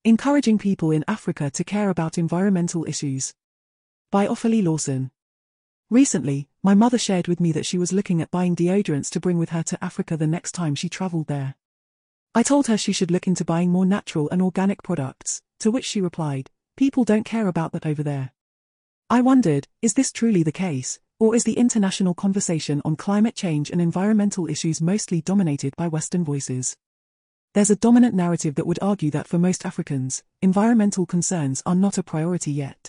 Encouraging people in Africa to care about environmental issues. By Ophelie Lawson. Recently, my mother shared with me that she was looking at buying deodorants to bring with her to Africa the next time she traveled there. I told her she should look into buying more natural and organic products, to which she replied, "People don't care about that over there." I wondered, is this truly the case, or is the international conversation on climate change and environmental issues mostly dominated by Western voices? There's a dominant narrative that would argue that for most Africans, environmental concerns are not a priority yet.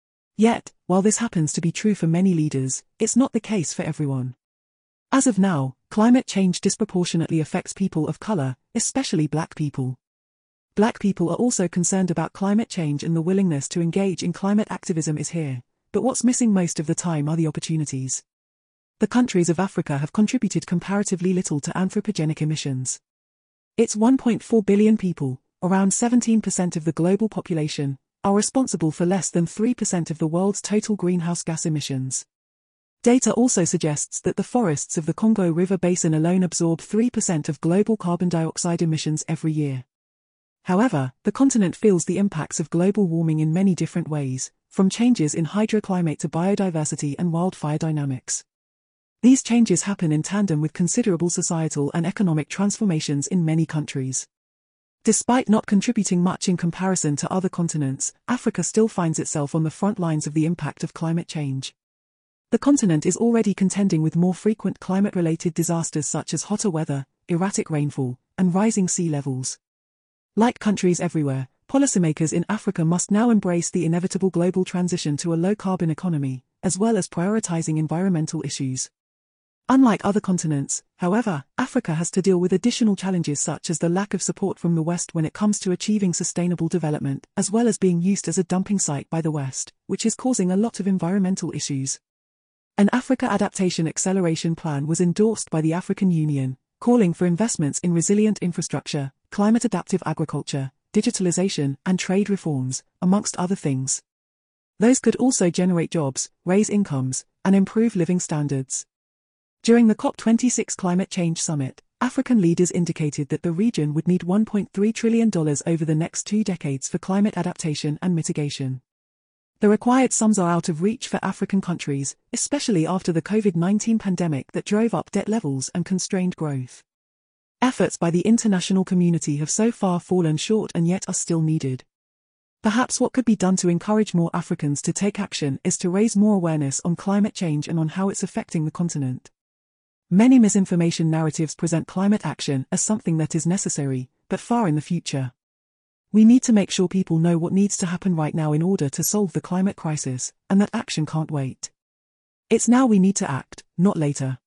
Yet, while this happens to be true for many leaders, it's not the case for everyone. As of now, climate change disproportionately affects people of color, especially Black people. Black people are also concerned about climate change, and the willingness to engage in climate activism is here, but what's missing most of the time are the opportunities. The countries of Africa have contributed comparatively little to anthropogenic emissions. Its 1.4 billion people, around 17% of the global population, are responsible for less than 3% of the world's total greenhouse gas emissions. Data also suggests that the forests of the Congo River Basin alone absorb 3% of global carbon dioxide emissions every year. However, the continent feels the impacts of global warming in many different ways, from changes in hydroclimate to biodiversity and wildfire dynamics. These changes happen in tandem with considerable societal and economic transformations in many countries. Despite not contributing much in comparison to other continents, Africa still finds itself on the front lines of the impact of climate change. The continent is already contending with more frequent climate-related disasters such as hotter weather, erratic rainfall, and rising sea levels. Like countries everywhere, policymakers in Africa must now embrace the inevitable global transition to a low-carbon economy, as well as prioritizing environmental issues. Unlike other continents, however, Africa has to deal with additional challenges such as the lack of support from the West when it comes to achieving sustainable development, as well as being used as a dumping site by the West, which is causing a lot of environmental issues. An Africa Adaptation Acceleration Plan was endorsed by the African Union, calling for investments in resilient infrastructure, climate-adaptive agriculture, digitalization, and trade reforms, amongst other things. Those could also generate jobs, raise incomes, and improve living standards. During the COP26 Climate Change Summit, African leaders indicated that the region would need $1.3 trillion over the next 2 decades for climate adaptation and mitigation. The required sums are out of reach for African countries, especially after the COVID-19 pandemic that drove up debt levels and constrained growth. Efforts by the international community have so far fallen short and yet are still needed. Perhaps what could be done to encourage more Africans to take action is to raise more awareness on climate change and on how it's affecting the continent. Many misinformation narratives present climate action as something that is necessary, but far in the future. We need to make sure people know what needs to happen right now in order to solve the climate crisis, and that action can't wait. It's now we need to act, not later.